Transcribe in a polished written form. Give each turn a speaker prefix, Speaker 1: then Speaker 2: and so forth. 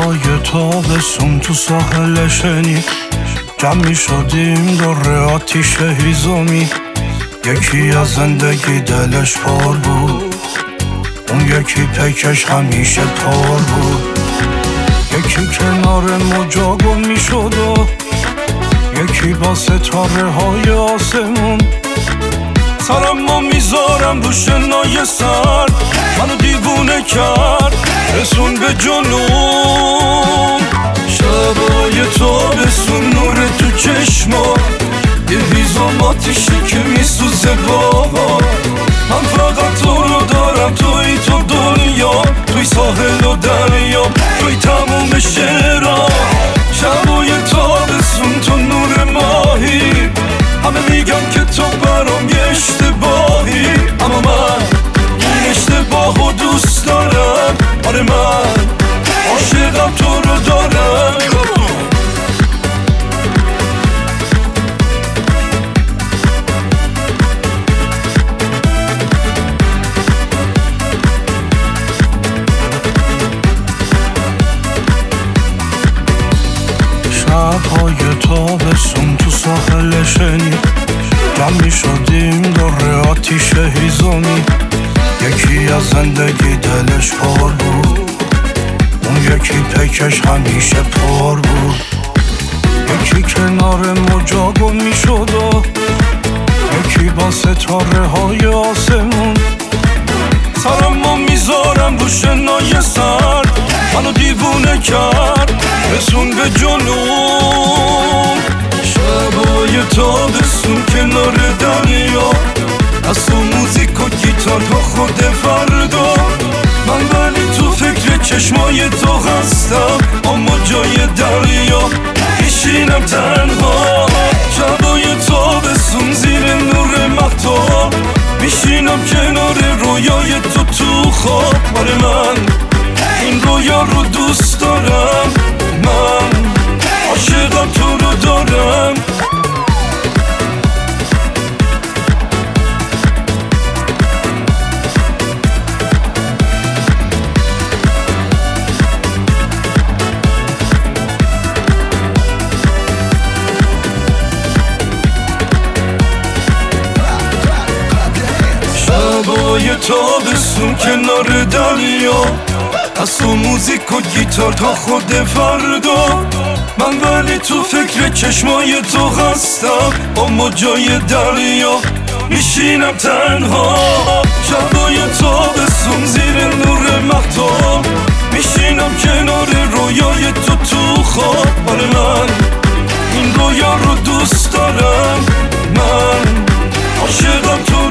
Speaker 1: شبای تابستون تو ساحل شنی جمع می شدیم دور آتیش هیزومی. یکی از زندگی دلش پر بود، اون یکی پیکش همیشه پر بود. یکی کنار موجا گم می شد و یکی با ستاره های آسمون. سرم ما میذارم رو شنای سر، منو دیوونه کرد رسون به جنون. شبای تابستون نور تو چشما، یه هیزم آتیشی که میسوزه بابا. من فقط تو رو دارم، توی تو دنیا، توی ساحل و دریا، توی تموم شهرها. شبای تابستون تو نور ماهی، همه میگن که تو برام یه اشتباهی، اما من این اشتباهو دوست دارم. آره من عاشقم، تو رو دارم. شبهای تابستون تو ساحل شنی جمع می شدیم دور آتیش هیزومی. یکی از زندگی دلش پر بود، اون یکی پیکش همیشه پر بود. یکی کنار موجا گم می شد و یکی با ستاره های آسمون. سرم ما میذارم رو شنای سر، منو دیوونه کرد رسون به جنون. شبای تابستون کنار دریا، از تو موزیک و گیتار تا خود فردا. من ولی تو فکر چشمای تو هستم، اما جای دریا میشینم تنها. شبای تابستون زیر نور مهتاب، میشینم کنار رویای تو خواب. آره من این رویا رو دوست دارم، من عاشقم، تو رو دارم. شبای تابستون کنار دریا، از تو موزیک و گیتار تا خود فردا. من ولی تو فکر چشمای تو هستم، اما جای دریا میشینم تنها. شبای تابستون زیر نور مهتاب، میشینم کنار رویای تو خواب. آره من این رویا رو دوست دارم، من عاشقم، تو